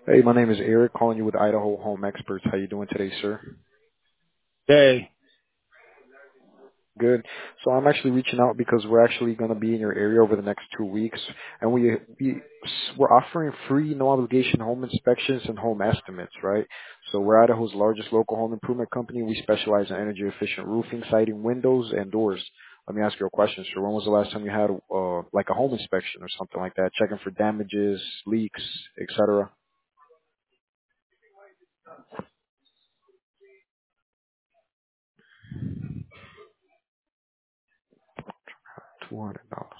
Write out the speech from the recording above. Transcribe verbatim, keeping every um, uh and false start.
Hey, my name is Eric, calling you with Idaho Home Experts. How you doing today, sir? Hey, Good. So I'm actually reaching out because we're actually going to be in your area over the next two weeks, and we, we we're offering free, no obligation home inspections and home estimates, right? So we're Idaho's largest local home improvement company. We specialize in energy efficient roofing, siding, windows, and doors. Let me ask you a question, sir. When was the last time you had uh, like a home inspection or something like that, checking for damages, leaks, et cetera? two hundred dollars.